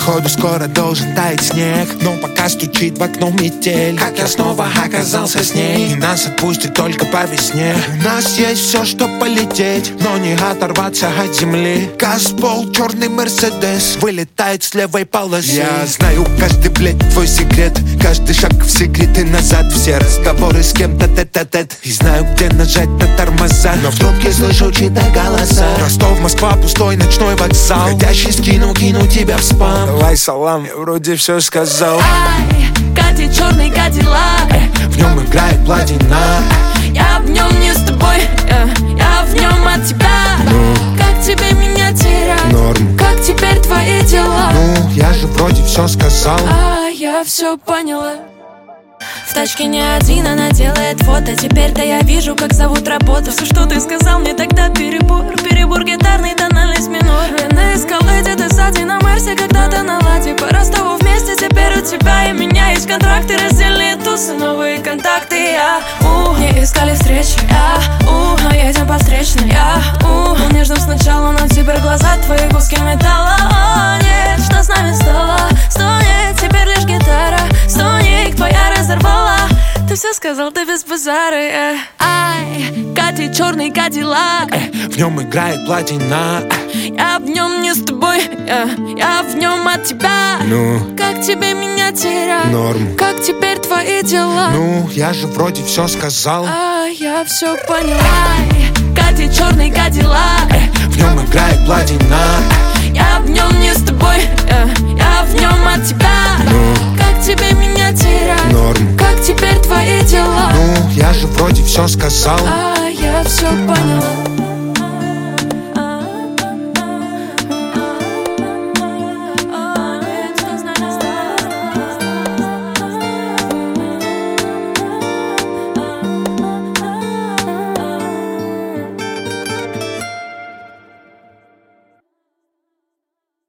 Походу скоро должен таять снег, но пока стучит в окно метель. Как я снова оказался с ней, и нас отпустит только по весне. У нас есть все, что полететь, но не оторваться от земли. Газпол, черный Мерседес, вылетает с левой полосы. Я знаю каждый, блядь, твой секрет, каждый шаг в секрет и назад. Все разговоры с кем-то тет-а-тет, и знаю, где нажать на тормоза, но в трубке слышу чьи-то голоса. Ростов, Москва, пустой ночной вокзал. Ходящий скину тебя в спам. Давай салам, я вроде все сказал. Ай, катит черный кадиллак, в нем играет платина. я в нем не с тобой, я в нем от тебя. Как тебе меня терять? Норм. Как теперь твои дела? Ну, я же вроде все сказал. Я все поняла. В тачке не один, она делает фото. Теперь-то я вижу, как зовут работу. Все, что ты сказал мне тогда, перебор. Перебор гитарный, тональность минор. Я на эскалейте, ты сзади на Мерсе, когда-то на ладе. По Ростову вместе, теперь у тебя и меня есть контракты, раздельные тусы, новые контакты. Не искали встречи, но едем по встречной. Был нежным сначала, но теперь глаза твои куски металла. Нет, что с нами стало? Стонет, теперь лишь гитара. Стонет, твоя разорвала. Ты все сказал, ты без базара. Ай, катит черный кадиллак, в нем играет платина. я в нем не с тобой, я в нем от тебя. Ну, как тебе меня терять? Норм. Как теперь твои дела? Ну, я же вроде все сказал. Я все поняла. Ай, катит черный кадиллак, в нем играет платина. я в нем не с тобой, я в нем от тебя. Как тебе меня терять? Норм. Как теперь твои дела? Ну, я же вроде все сказал. Я все поняла.